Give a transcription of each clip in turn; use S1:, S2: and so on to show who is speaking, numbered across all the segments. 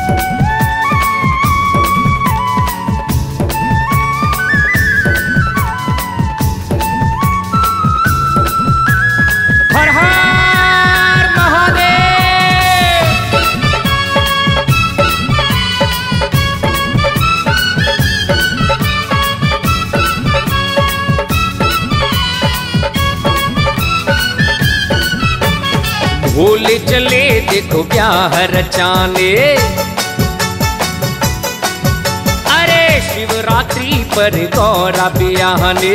S1: हर हर महादेव। भोले चले देखो ब्याह रचाने, अरे शिवरात्रि पर गौरा ब्याहने।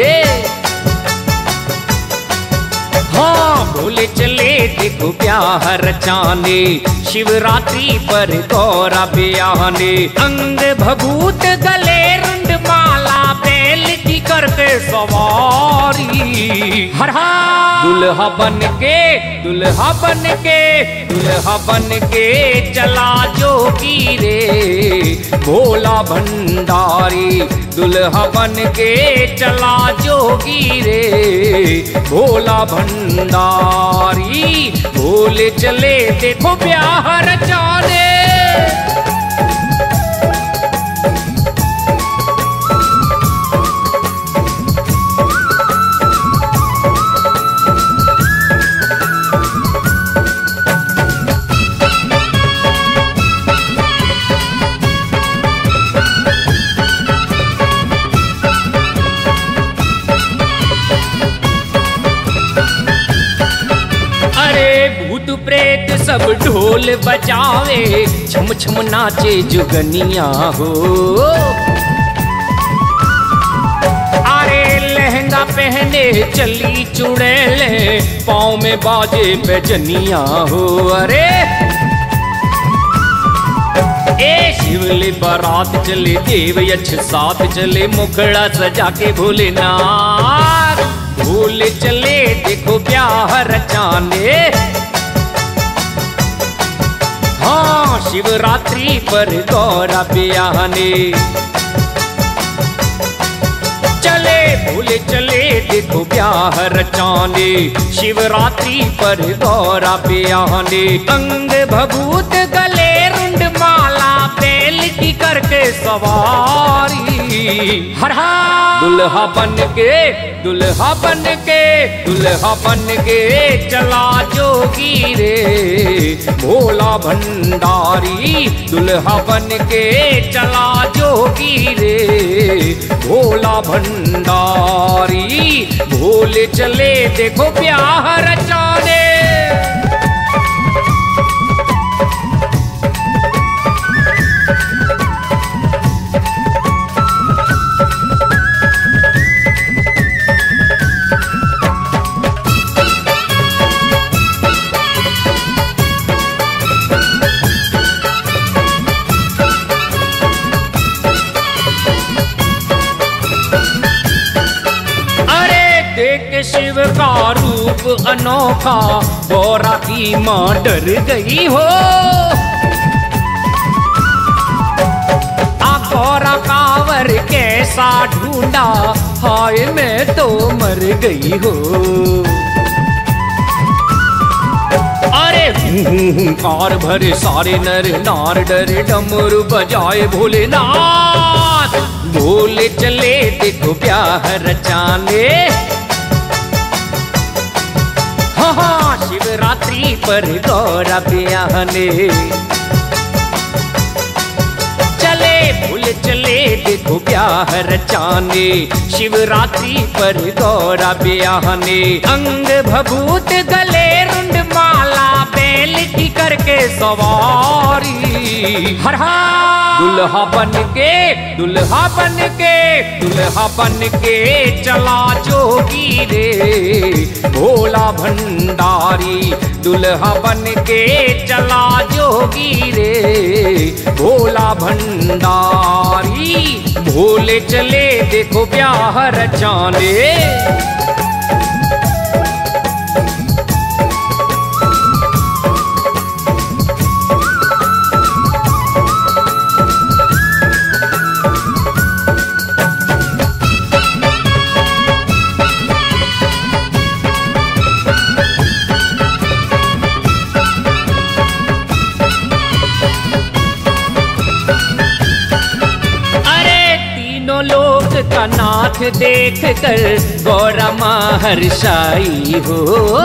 S1: हाँ भोले चले देखो ब्याह रचाने, शिवरात्रि पर गौरा ब्याहने। अंग भभूत गले रुंड माला, बैल की करके सवारी। हर हर दुल्हा बन के, दुल्हा बन के, दुल्हा बन के चला जोगी रे भोला भंडारी। दुल्हा बन के चला जोगी रे भोला भंडारी। भोले चले देखो ब्याह रचाने। प्रेत सब ढोल बजावे, छम छम नाचे जुगनिया हो। अरे लहंगा पहने चली चुड़ैले, पाँव में बाजे बेजनिया हो। अरे ए शिवले बारात चले, देव यक्ष साथ चले, मुखड़ा सजा के भोलेनाथ। भोले चले देखो ब्याह रचाने। हाँ शिवरात्रि पर गौरा ब्याहने। चले भोले चले देखो ब्याह रचाने, शिवरात्रि पर गौरा ब्याहने। अंग भभूत गले रुंड माला, बैल की करके सवारी। हर हर दुल्हा बन के, दुल्हा बन के, दुल्हा बन के चला जोगी रे भोला भंडारी। दुल्हा बन के चला जोगी रे भोला भंडारी। भोले चले देखो ब्याह रचाने। शिव का रूप अनोखा, गौरा की मां डर गई हो। आ गौरा कांवर कैसा ढूंढा, हाय मैं तो मर गई हो। अरे कार भरे सारे नर नार, डरे डमरू बजाए भोलेनाथ। भोले चले देखो ब्याह रचाने। हाँ शिवरात्रि पर गौरा ब्याहने। चले भोले चले देखो ब्याह रचाने, शिवरात्रि पर गौरा ब्याहने। अंग भभूत गले रुंड माला, बैल की करके सवारी। हर हर दुल्हा बन के, दुल्हा बन के, दुल्हा बन के चला जोगी रे भोला भंडारी। दुल्हा बन के चला जोगी रे भोला भंडारी। भोले चले देखो ब्याह रचाने। तीनों लोक का नाथ देख कर गौरा माँ हर्षाई हो।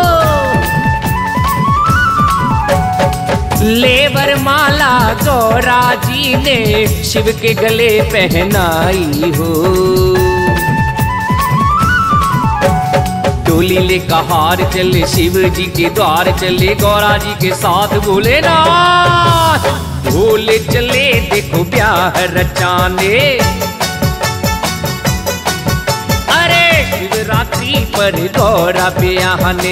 S1: लेवर माला गौरा जी ने शिव के गले पहनाई हो। डोली ले कहार चले शिव जी के द्वार चले गौरा जी के साथ भोलेनाथ। भोले चले देखो ब्याह रचाने, अरे शिवरात्रि पर गौरा ब्याहने।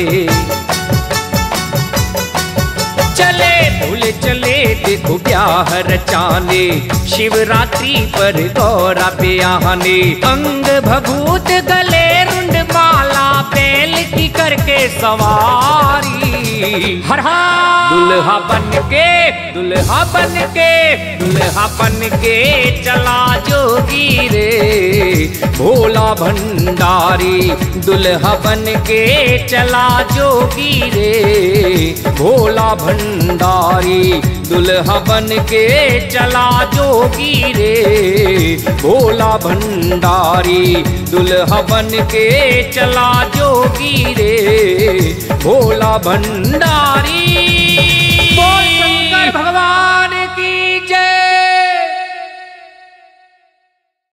S1: चले भोले चले देखो ब्याह रचाने, शिवरात्रि पर गौरा ब्याहने। अंग भभूत गले रुंड माला बैल की करके सवारी। हर दुल्हा बन के दुल्हा बन के दुल्हा बन के चला जोगी रे भोला भंडारी। दुल्हा बन के चला जोगी रे भोला भंडारी। दुल्हा बन के चला जोगी रे भोला भंडारी। दुल्हा बन के चला जोगी रे भोला भंडारी। बोल शंकर भगवान।